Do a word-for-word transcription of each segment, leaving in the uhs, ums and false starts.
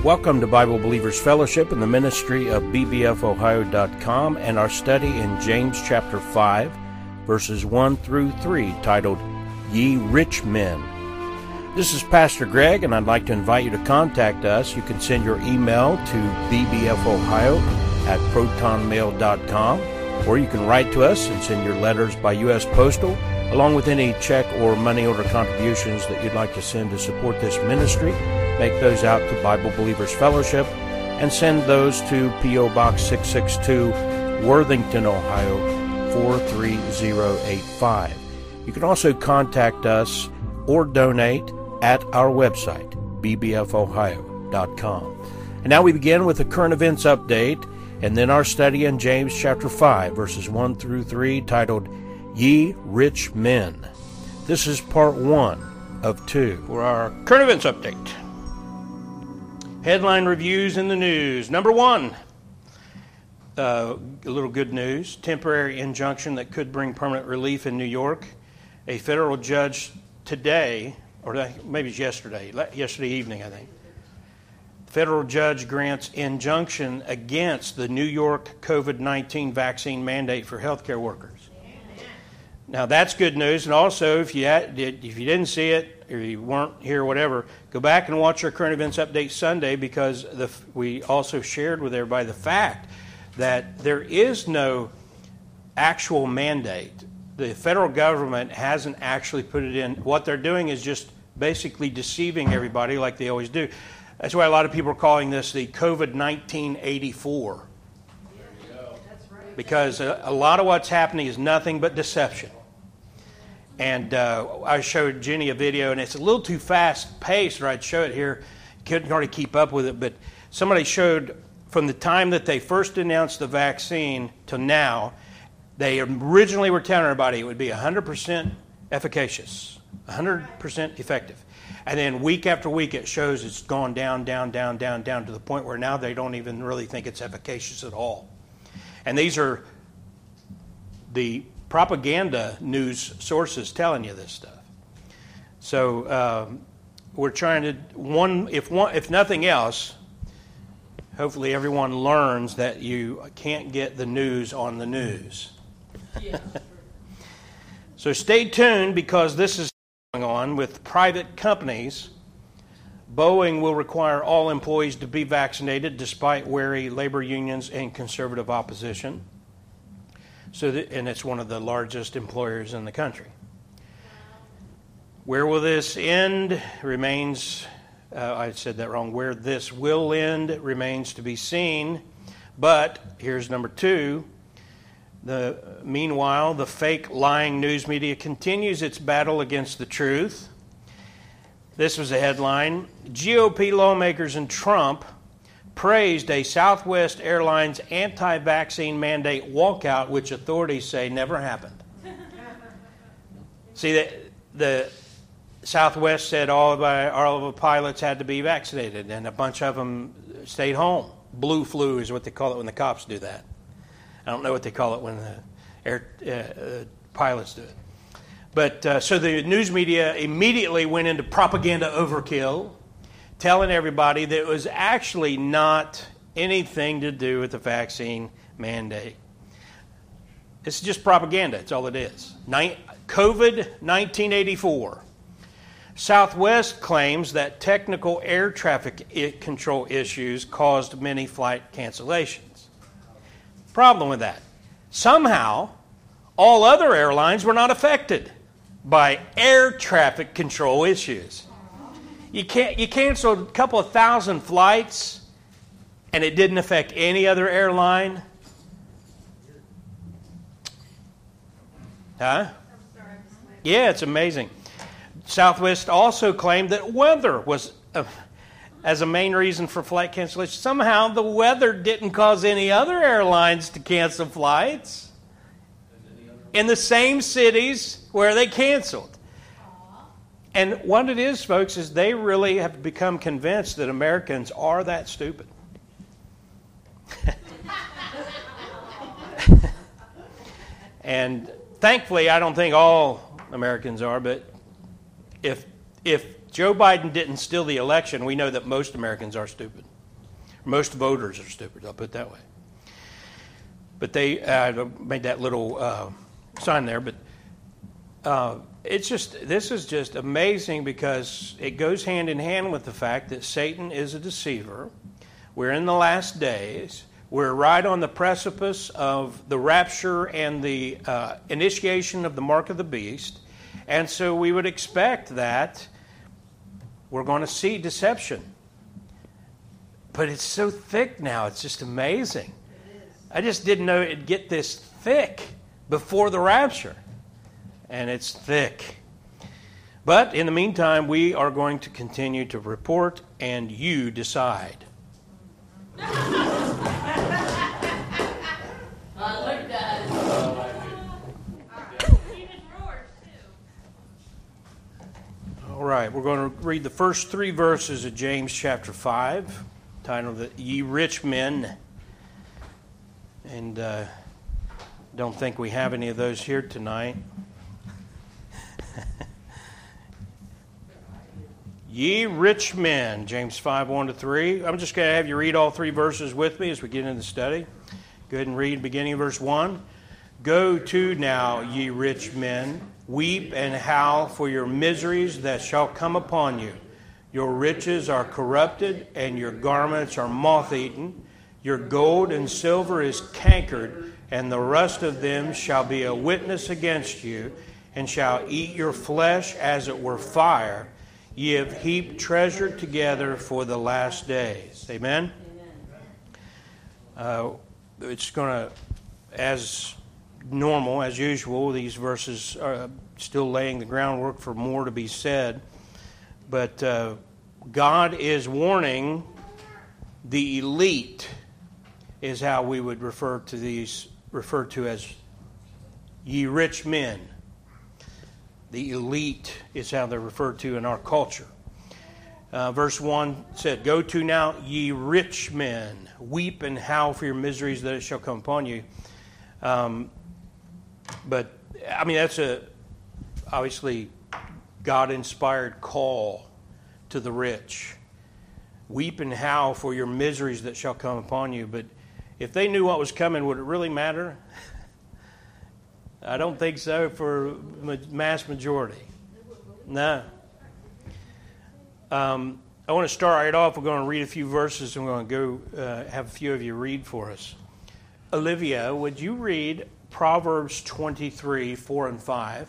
Welcome to Bible Believers Fellowship and the ministry of B B F Ohio dot com and our study in James chapter five, verses one through three, titled, Ye Rich Men. This is Pastor Greg, and I'd like to invite you to contact us. You can send your email to b b f ohio at proton mail dot com, or you can write to us and send your letters by U S Postal, along with any check or money order contributions that you'd like to send to support this ministry. Make those out to Bible Believers Fellowship and send those to P O Box six six two, Worthington, Ohio four three zero eight five. You can also contact us or donate at our website, b b f ohio dot com. And now we begin with a current events update and then our study in James chapter five, verses one through three, titled, Ye Rich Men. This is part one of two for our current events update. Headline reviews in the news. Number one, uh, a little good news. Temporary injunction that could bring permanent relief in New York. A federal judge today, or maybe it's yesterday, yesterday evening, I think. Federal judge grants injunction against the New York covid nineteen vaccine mandate for healthcare workers. Now that's good news, and also if you had, if you didn't see it or you weren't here, whatever, go back and watch our current events update Sunday, because the, we also shared with everybody the fact that there is no actual mandate. The federal government hasn't actually put it in. What they're doing is just basically deceiving everybody like they always do. That's why a lot of people are calling this the covid nineteen eighty-four. Because a, a lot of what's happening is nothing but deception. And uh, I showed Jenny a video, and it's a little too fast paced, or I'd show it here. Couldn't hardly keep up with it, but somebody showed from the time that they first announced the vaccine to now, they originally were telling everybody it would be one hundred percent efficacious, one hundred percent effective. And then week after week it shows it's gone down, down, down, down, down to the point where now they don't even really think it's efficacious at all. And these are the propaganda news sources telling you this stuff. So um, we're trying to, one if one if nothing else, hopefully everyone learns that you can't get the news on the news. Yeah. So stay tuned, because this is going on with private companies. Boeing will require all employees to be vaccinated despite wary labor unions and conservative opposition. So, that, and it's one of the largest employers in the country. Where will this end remains, uh, I said that wrong, where this will end remains to be seen. But here's number two. The, meanwhile, the fake lying news media continues its battle against the truth. This was a headline. G O P lawmakers and Trump praised a Southwest Airlines anti-vaccine mandate walkout, which authorities say never happened. See, the, the Southwest said all of, our, all of the pilots had to be vaccinated, and a bunch of them stayed home. Blue flu is what they call it when the cops do that. I don't know what they call it when the air uh, uh, pilots do it. But uh, so the news media immediately went into propaganda overkill, telling everybody that it was actually not anything to do with the vaccine mandate. It's just propaganda. That's all it is. covid nineteen eighty-four. Southwest claims that technical air traffic control issues caused many flight cancellations. Problem with that: somehow all other airlines were not affected by air traffic control issues. You can't you canceled a couple of thousand flights and it didn't affect any other airline? Huh? Yeah, it's amazing. Southwest also claimed that weather was uh, as a main reason for flight cancellation. Somehow the weather didn't cause any other airlines to cancel flights in the same cities where they canceled. And what it is, folks, is they really have become convinced that Americans are that stupid. And thankfully, I don't think all Americans are, but if if Joe Biden didn't steal the election, we know that most Americans are stupid. Most voters are stupid, I'll put it that way. But they uh, made that little uh, sign there. But uh, it's just, this is just amazing because it goes hand in hand with the fact that Satan is a deceiver. We're in the last days. We're right on the precipice of the rapture and the uh, initiation of the mark of the beast. And so we would expect that we're going to see deception. But it's so thick now, it's just amazing. I just didn't know it'd get this thick before the rapture. And it's thick. But in the meantime, we are going to continue to report and you decide. I like that. All right, we're going to read the first three verses of James chapter five, titled Ye Rich Men. And uh, don't think we have any of those here tonight. Ye rich men, James five, one to three. I'm just going to have you read all three verses with me as we get into the study. Go ahead and read beginning of verse one. Go to now, ye rich men, weep and howl for your miseries that shall come upon you. Your riches are corrupted, and your garments are moth-eaten. Your gold and silver is cankered, and the rust of them shall be a witness against you, and shall eat your flesh as it were fire. Ye have heaped treasure together for the last days. Amen? Uh, it's going to, as normal, as usual, these verses are still laying the groundwork for more to be said. But uh, God is warning the elite, is how we would refer to these, referred to as ye rich men. The elite is how they're referred to in our culture. Uh, verse one said, Go to now, ye rich men, weep and howl for your miseries that it shall come upon you. Um, but, I mean, that's a obviously God-inspired call to the rich. Weep and howl for your miseries that shall come upon you. But if they knew what was coming, would it really matter? I don't think so for mass majority. No. Um, I want to start right off. We're going to read a few verses and we're going to go uh, have a few of you read for us. Olivia, would you read Proverbs twenty-three, four and five?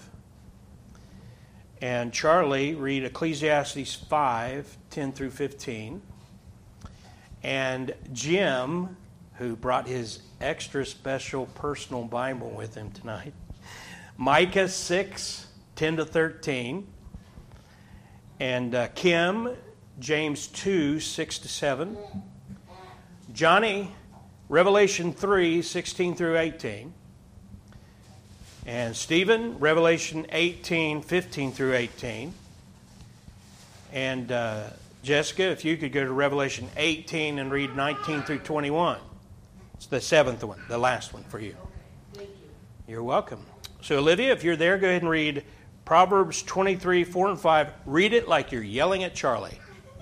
And Charlie, read Ecclesiastes five, ten through fifteen. And Jim, who brought his extra special personal Bible with him tonight, Micah six, ten to thirteen. And uh, Kim, James two, six to seven. Johnny, Revelation three, sixteen through eighteen. And Stephen, Revelation eighteen, fifteen through eighteen. And uh, Jessica, if you could go to Revelation eighteen and read nineteen through twenty-one. It's the seventh one, the last one for you. Thank you. You're welcome. So Olivia, if you're there, go ahead and read Proverbs twenty-three, four and five. Read it like you're yelling at Charlie.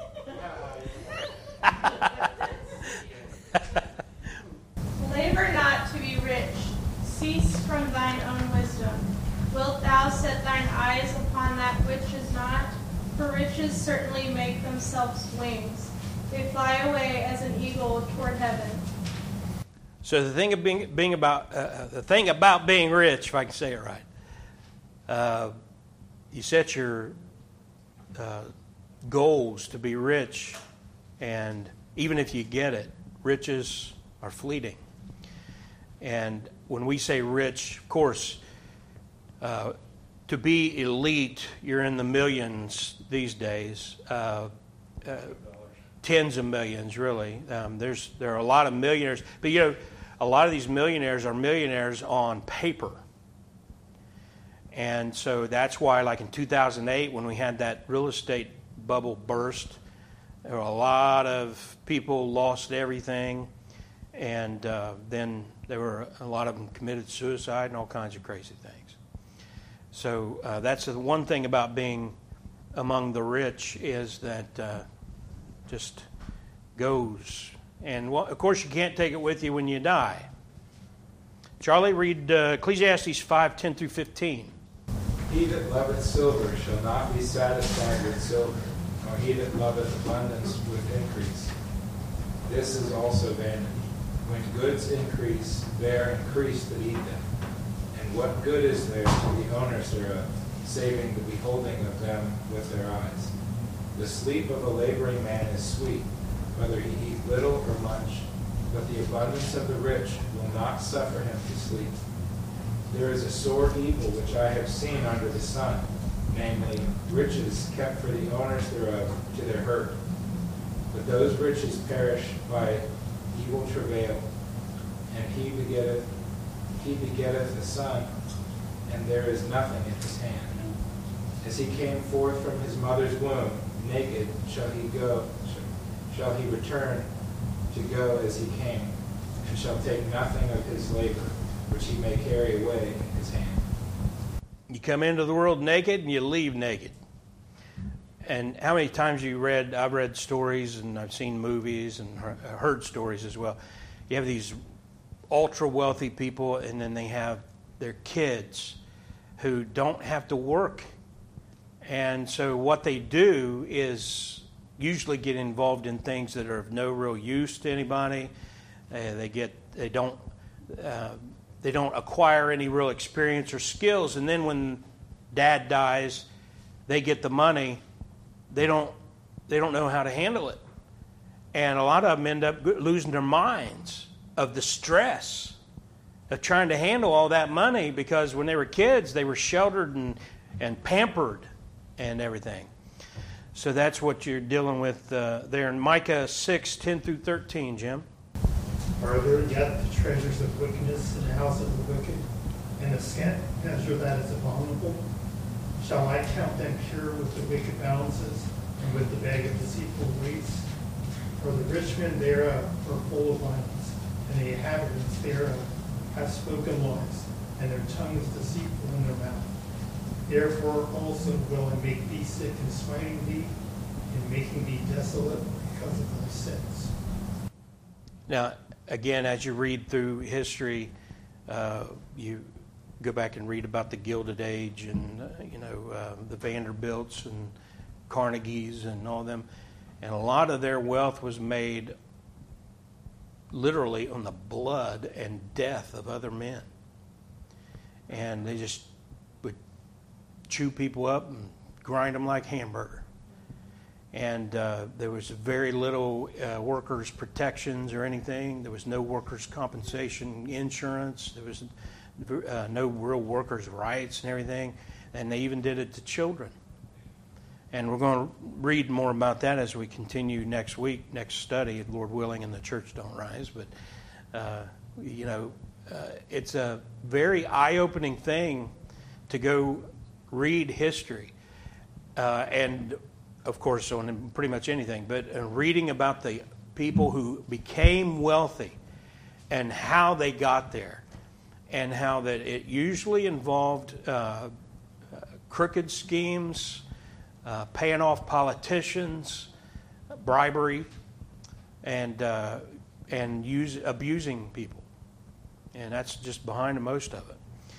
Labor not to be rich. Cease from thine own wisdom. Wilt thou set thine eyes upon that which is not? For riches certainly make themselves wings. They fly away as an eagle toward heaven. So the thing of being, being about uh, the thing about being rich, if I can say it right, uh, you set your uh, goals to be rich, and even if you get it, riches are fleeting. And when we say rich, of course, uh, to be elite, you're in the millions these days, uh, uh, tens of millions, really. Um, there's there are a lot of millionaires, but you know, a lot of these millionaires are millionaires on paper. And so that's why, like in two thousand eight, when we had that real estate bubble burst, there were a lot of people lost everything, and uh, then there were a lot of them committed suicide and all kinds of crazy things. So uh, that's the one thing about being among the rich is that uh, just goes. And, well, of course, you can't take it with you when you die. Charlie, read uh, Ecclesiastes five, ten through fifteen. He that loveth silver shall not be satisfied with silver, nor he that loveth abundance with increase. This is also vanity. When goods increase, they are increased that eat them. And what good is there to the owners thereof, saving the beholding of them with their eyes? The sleep of a laboring man is sweet, whether he eat little or much, but the abundance of the rich will not suffer him to sleep. There is a sore evil which I have seen under the sun, namely, riches kept for the owners thereof to their hurt. But those riches perish by evil travail, and he begetteth, he begetteth a son, and there is nothing in his hand. As he came forth from his mother's womb, naked shall he go, shall he return to go as he came, and shall take nothing of his labor, which he may carry away in his hand. You come into the world naked and you leave naked. And how many times you read, I've read stories and I've seen movies and heard stories as well. You have these ultra wealthy people and then they have their kids who don't have to work. And so what they do is usually get involved in things that are of no real use to anybody. Uh, they get, they don't, uh, they don't acquire any real experience or skills. And then when dad dies, they get the money. They don't, they don't know how to handle it. And a lot of them end up losing their minds of the stress of trying to handle all that money, because when they were kids, they were sheltered and, and pampered and everything. So that's what you're dealing with uh, there in Micah six, ten through thirteen, Jim. Are there yet the treasures of wickedness in the house of the wicked, and the scant measure that is abominable? Shall I count them pure with the wicked balances, and with the bag of deceitful weights? For the rich men thereof are full of violence, and the inhabitants thereof have spoken lies, and their tongue is deceitful in their mouth. Therefore also will I make thee sick in smiting thee, and making thee desolate because of thy sins. Now, again, as you read through history, uh, you go back and read about the Gilded Age and, uh, you know, uh, the Vanderbilts and Carnegies and all them. And a lot of their wealth was made literally on the blood and death of other men. And they just would chew people up and grind them like hamburger. And uh, there was very little uh, workers' protections or anything. There was no workers' compensation insurance. There was uh, no real workers' rights and everything. And they even did it to children. And we're going to read more about that as we continue next week, next study, Lord willing, and the church don't rise. But, uh, you know, uh, it's a very eye-opening thing to go read history. Uh, and, of course, on pretty much anything. But uh, reading about the people who became wealthy and how they got there. And how that it usually involved uh, uh, crooked schemes, Uh, paying off politicians, bribery, and uh, and use, abusing people, and that's just behind most of it.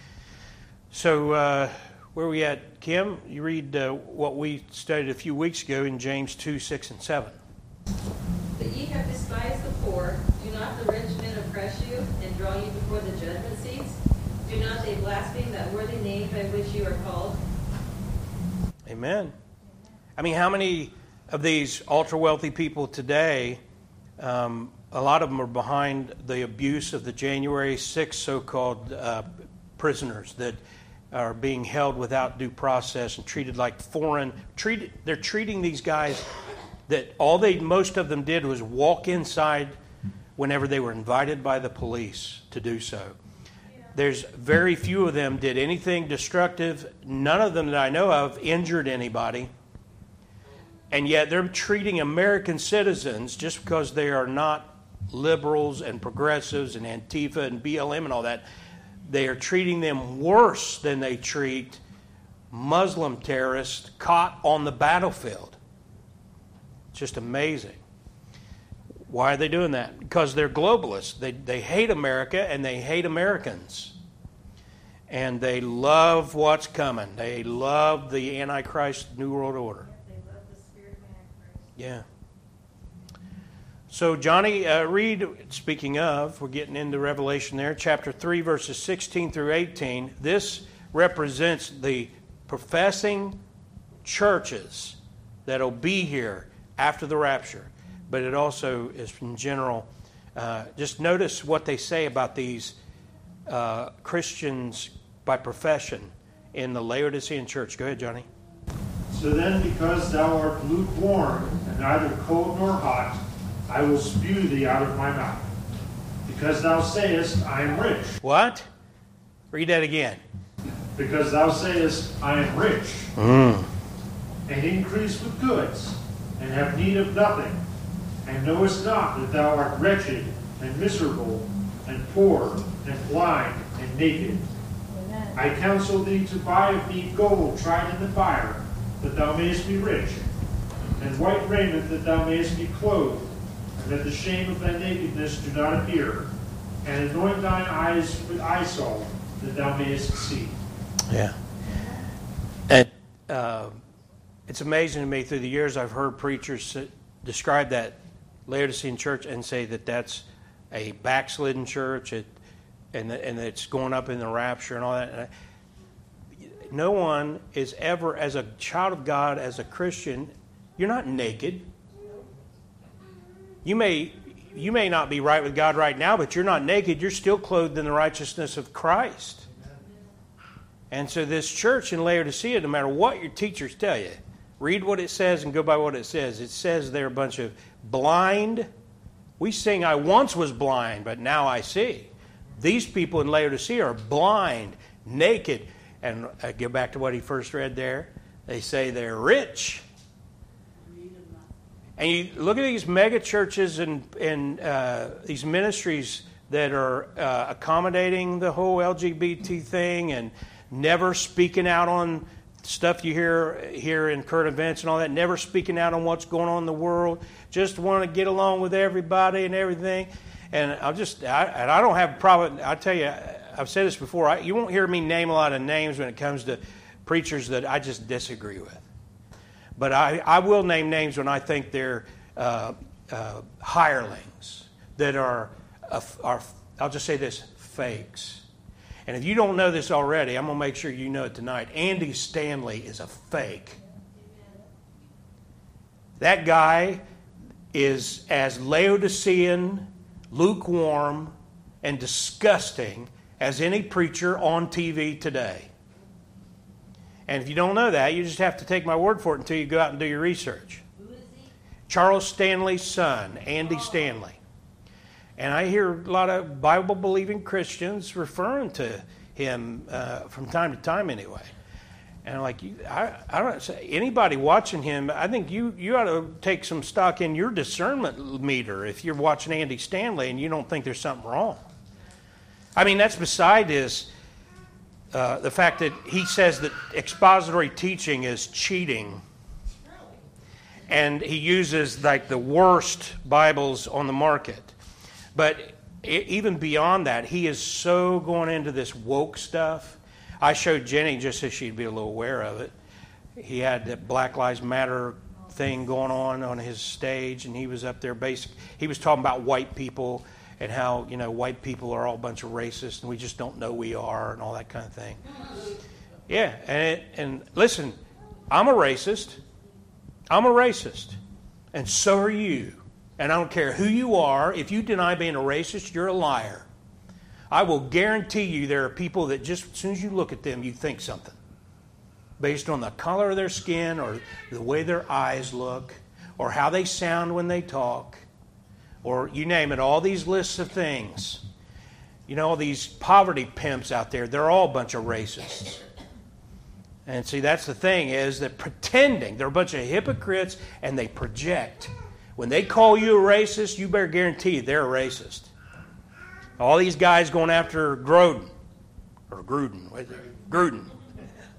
So uh, where are we at, Kim? You read uh, what we studied a few weeks ago in James two, six, and seven. But ye have despised the poor. Do not the rich men oppress you and draw you before the judgment seats? Do not they blaspheme that worthy name by which you are called? Amen. I mean, how many of these ultra-wealthy people today, um, a lot of them are behind the abuse of the January sixth so-called uh, prisoners that are being held without due process and treated like foreign. Treated, they're treating these guys that all they, most of them did was walk inside whenever they were invited by the police to do so. There's very few of them did anything destructive. None of them that I know of injured anybody. And yet they're treating American citizens, just because they are not liberals and progressives and Antifa and B L M and all that, they are treating them worse than they treat Muslim terrorists caught on the battlefield. It's just amazing. Why are they doing that? Because they're globalists. They, they hate America and they hate Americans. And they love what's coming. They love the Antichrist New World Order. They love the spirit of Antichrist. Yeah. So, Johnny, uh, read, speaking of, we're getting into Revelation there, chapter three, verses sixteen through eighteen. This represents the professing churches that will be here after the rapture. But it also is in general, uh, just notice what they say about these uh, Christians by profession in the Laodicean church. Go ahead, Johnny. So then, because thou art lukewarm, and neither cold nor hot, I will spew thee out of my mouth. Because thou sayest, I am rich. What? Read that again. Because thou sayest, I am rich, Mm. and increase with goods, and have need of nothing, and knowest not that thou art wretched, and miserable, and poor, and blind, and naked. Amen. I counsel thee to buy of me gold tried in the fire, that thou mayest be rich, and white raiment, that thou mayest be clothed, and that the shame of thy nakedness do not appear, and anoint thine eyes with eye salve, that thou mayest see. Yeah. And uh, it's amazing to me, through the years I've heard preachers describe that Laodicean church and say that that's a backslidden church, it, and, and it's going up in the rapture and all that. And I, no one is ever, as a child of God, as a Christian, you're not naked. You may, you may not be right with God right now, but you're not naked. You're still clothed in the righteousness of Christ. And so this church in Laodicea, no matter what your teachers tell you, read what it says and go by what it says. It says they're a bunch of blind. We sing, I once was blind, but now I see. These people in Laodicea are blind, naked. And I go back to what he first read there. They say they're rich. And you look at these mega churches and, and uh, these ministries that are uh, accommodating the whole L G B T thing and never speaking out on stuff you hear here in current events and all that, never speaking out on what's going on in the world, just want to get along with everybody and everything. And I'll just, I, and I don't have a problem. I tell you, I've said this before. I, you won't hear me name a lot of names when it comes to preachers that I just disagree with. But I, I will name names when I think they're uh, uh, hirelings that are, uh, are, I'll just say this, fakes. And if you don't know this already, I'm going to make sure you know it tonight. Andy Stanley is a fake. That guy is as Laodicean, lukewarm, and disgusting as any preacher on T V today. And if you don't know that, you just have to take my word for it until you go out and do your research. Who is he? Charles Stanley's son, Andy Stanley. And I hear a lot of Bible-believing Christians referring to him uh, from time to time anyway. And I'm like, you, I, I don't say anybody watching him, I think you, you ought to take some stock in your discernment meter if you're watching Andy Stanley and you don't think there's something wrong. I mean, that's beside his, uh, the fact that he says that expository teaching is cheating. And he uses like the worst Bibles on the market. But even beyond that, he is so going into this woke stuff. I showed Jenny just so she'd be a little aware of it. He had the Black Lives Matter thing going on on his stage, and he was up there basic. He was talking about white people and how, you know, white people are all a bunch of racists and we just don't know we are and all that kind of thing. Yeah, and it, and listen, I'm a racist. I'm a racist, and so are you. And I don't care who you are. If you deny being a racist, you're a liar. I will guarantee you there are people that just as soon as you look at them, you think something. Based on the color of their skin or the way their eyes look or how they sound when they talk or you name it, all these lists of things. You know, all these poverty pimps out there, they're all a bunch of racists. And see, that's the thing is that pretending, they're a bunch of hypocrites and they project. When they call you a racist, you better guarantee they're a racist. All these guys going after Groden, or Gruden, what is it? Gruden.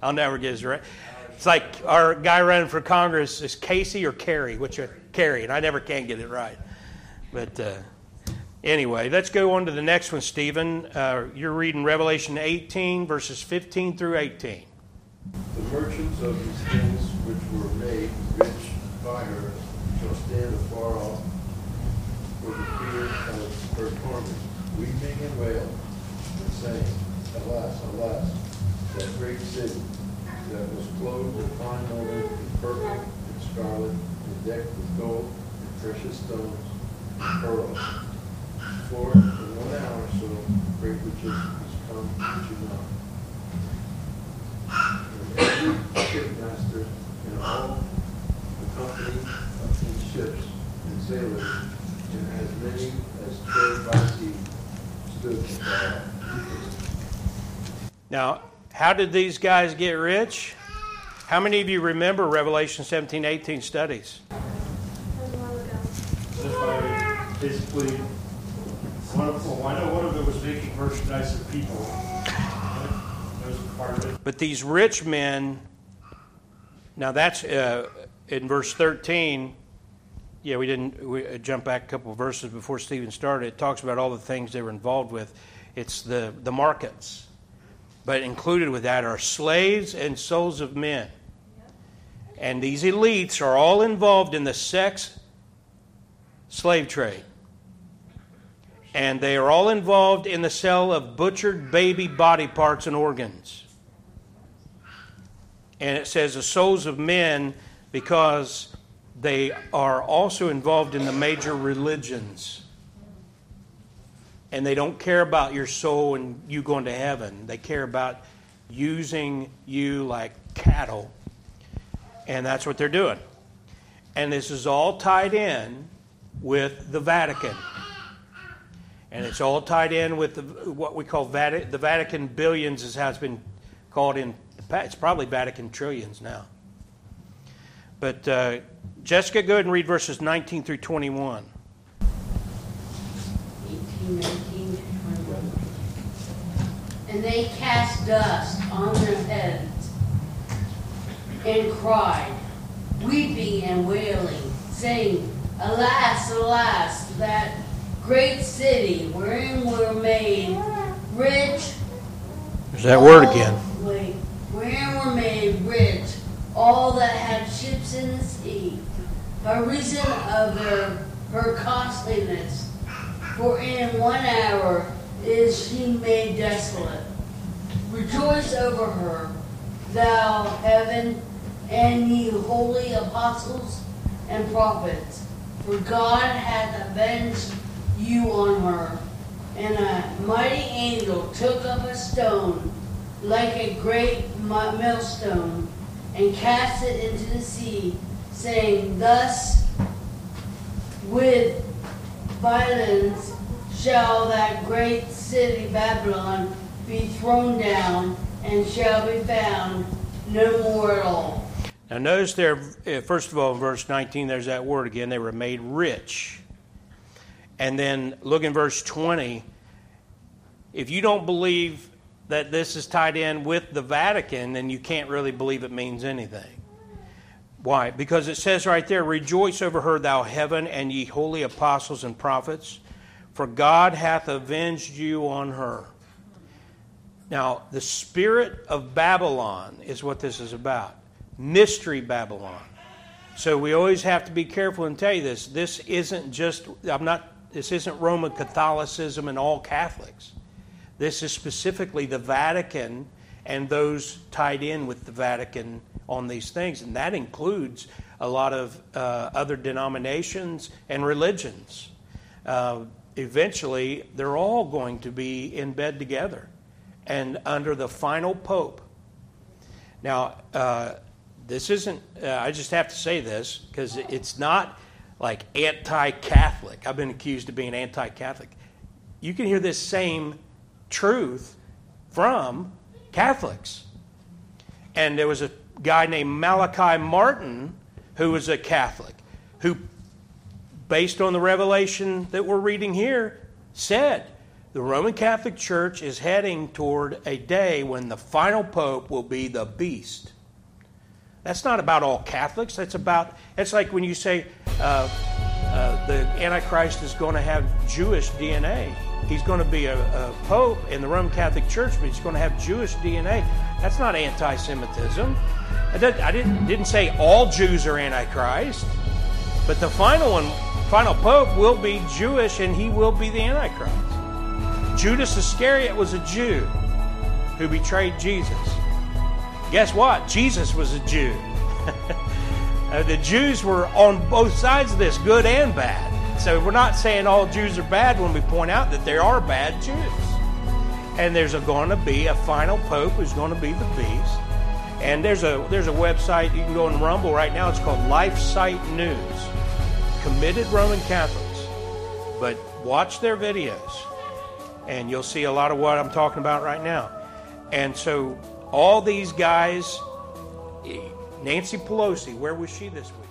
I'll never get his right. It's like our guy running for Congress is Casey or Kerry, which are Kerry, and I never can get it right. But uh, anyway, let's go on to the next one, Stephen. Uh, you're reading Revelation eighteen, verses fifteen through eighteen. The merchants of these things which were made rich by her shall stand afar off for the fear of her torment, weeping and wailing, and saying, Alas, alas, that great city that was clothed with fine linen, and purple, and scarlet, and decked with gold, and precious stones, and pearls. For in one hour so great riches is come into not. And every shipmaster and all the company of these ships and sailors, and as many as trade by sea, stood afar off. Now, how did these guys get rich? How many of you remember Revelation seventeen, eighteen studies? If I basically, one of, well, I know one of it was making merchandise of people. That was part of it. But these rich men, now that's uh, in verse thirteen. Yeah, we didn't we uh, jump back a couple of verses before Stephen started. It talks about all the things they were involved with. It's the, the markets. But included with that are slaves and souls of men. And these elites are all involved in the sex slave trade. And they are all involved in the sale of butchered baby body parts and organs. And it says the souls of men because they are also involved in the major religions. And they don't care about your soul and you going to heaven. They care about using you like cattle. And that's what they're doing. And this is all tied in with the Vatican. And it's all tied in with the, what we call Vati- the Vatican billions is how it's been called in. It's probably Vatican trillions now. But uh, Jessica, go ahead and read verses nineteen through twenty-one. eighteen, nineteen, twenty-one. And they cast dust on their heads and cried, weeping and wailing, saying, Alas, alas, that great city wherein were made rich. There's that word again. Wait, wherein were made rich all that had ships in the sea, by reason of their her costliness. For in one hour is she made desolate. Rejoice over her, thou heaven, and ye holy apostles and prophets, for God hath avenged you on her. And a mighty angel took up a stone, like a great millstone, and cast it into the sea, saying, Thus with violence shall that great city Babylon be thrown down, and shall be found no more at all. Now notice there, first of all, in verse nineteen, there's that word again. They were made rich. And then look in verse twenty. If you don't believe that this is tied in with the Vatican, then you can't really believe it means anything. Why? Because it says right there, Rejoice over her, thou heaven, and ye holy apostles and prophets, for God hath avenged you on her. Now, the spirit of Babylon is what this is about. Mystery Babylon. So we always have to be careful and tell you this. This isn't just, I'm not, this isn't Roman Catholicism and all Catholics. This is specifically the Vatican and those tied in with the Vatican on these things. And that includes a lot of uh, other denominations and religions. Uh, eventually, they're all going to be in bed together and under the final pope. Now, uh, this isn't, uh, I just have to say this because it's not like anti-Catholic. I've been accused of being anti-Catholic. You can hear this same truth from Catholics. And there was a guy named Malachi Martin who was a Catholic who, based on the revelation that we're reading here, said The Roman Catholic Church is heading toward a day when the final pope will be the beast. That's not about all Catholics. That's about, it's like when you say uh, uh, the Antichrist is going to have Jewish D N A. He's going to be a, a pope in the Roman Catholic Church, but he's going to have Jewish D N A. That's not anti-Semitism. I didn't, I didn't, didn't say all Jews are Antichrist, but the final one, final pope will be Jewish, and he will be the Antichrist. Judas Iscariot was a Jew who betrayed Jesus. Guess what? Jesus was a Jew. uh, the Jews were on both sides of this, good and bad. So we're not saying all Jews are bad when we point out that there are bad Jews. And there's going to be a final pope who's going to be the beast. And there's a there's a website, you can go on Rumble right now, it's called LifeSite News. Committed Roman Catholics. But watch their videos, and you'll see a lot of what I'm talking about right now. And so all these guys, Nancy Pelosi, where was she this week?